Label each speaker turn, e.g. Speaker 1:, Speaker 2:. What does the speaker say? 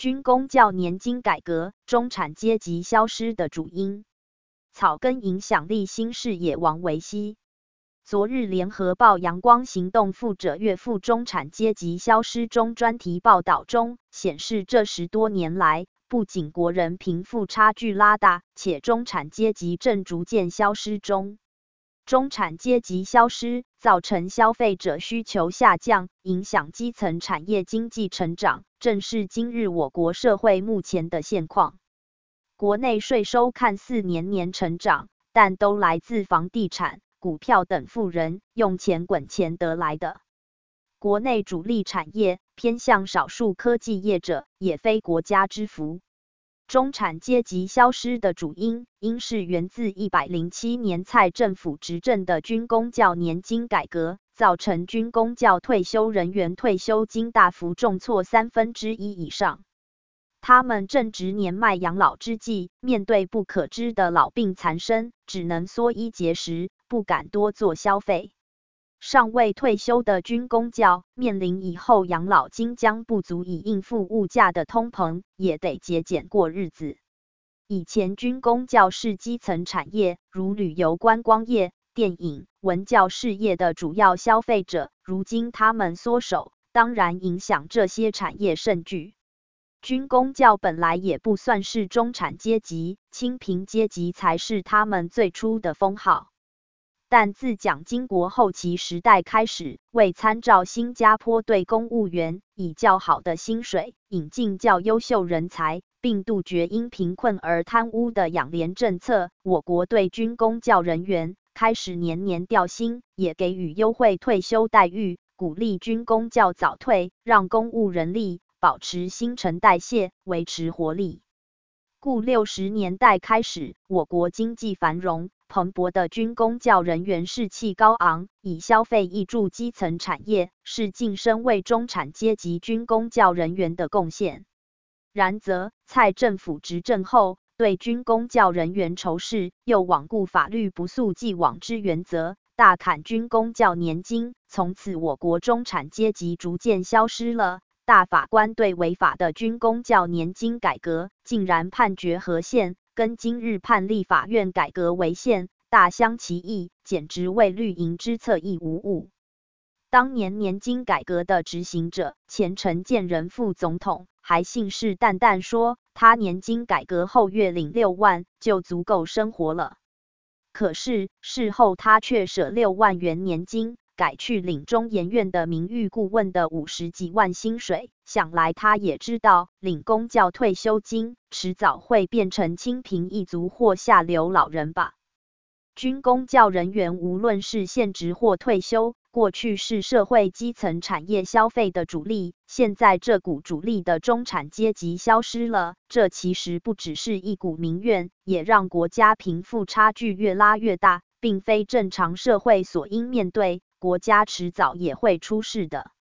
Speaker 1: 军公教年金改革，中产阶级消失的主因。草根影响力新视野王维熙。昨日联合报阳光行动副者岳父中产阶级消失中专题报道中显示，这10多年来，不仅国人贫富差距拉大，且中产阶级正逐渐消失中。中产阶级消失，造成消费者需求下降，影响基层产业经济成长，正是今日我国社会目前的现况。国内税收看似年年成长，但都来自房地产、股票等富人用钱滚钱得来的。国内主力产业偏向少数科技业者，也非国家之福。中产阶级消失的主因，应是源自107年蔡政府执政的军公教年金改革，造成军公教退休人员退休金大幅重挫1/3以上。他们正值年迈养老之际，面对不可知的老病缠身，只能缩衣节食，不敢多做消费。尚未退休的军公教面临以后养老金将不足以应付物价的通膨，也得节俭过日子。以前军公教是基层产业，如旅游观光业、电影、文教事业的主要消费者，如今他们缩手，当然影响这些产业甚巨。军公教本来也不算是中产阶级，清贫阶级才是他们最初的封号。但自蒋经国后期时代开始，为参照新加坡对公务员以较好的薪水引进较优秀人才，并杜绝因贫困而贪污的养廉政策，我国对军公教人员开始年年调薪，也给予优惠退休待遇，鼓励军公教早退，让公务人力保持新陈代谢，维持活力。故60年代开始，我国经济繁荣蓬勃的军公教人员士气高昂，以消费挹注基层产业，是晋升为中产阶级军公教人员的贡献。然则，蔡政府执政后，对军公教人员仇视，又罔顾法律不溯既往之原则，大砍军公教年金，从此我国中产阶级逐渐消失了。大法官对违法的军公教年金改革，竟然判决合宪，跟今日判立法院改革违宪大相其异，简直为绿营之侧翼无误。当年年金改革的执行者前陈建仁副总统还信誓旦旦说，他年金改革后月领6万就足够生活了。可是事后他却舍6万元年金，改去领中研院的名誉顾问的50几万薪水，想来他也知道，领公教退休金迟早会变成清贫一族或下流老人吧。军公教人员无论是现职或退休，过去是社会基层产业消费的主力，现在这股主力的中产阶级消失了，这其实不只是一股民怨，也让国家贫富差距越拉越大，并非正常社会所应面对，国家迟早也会出事的。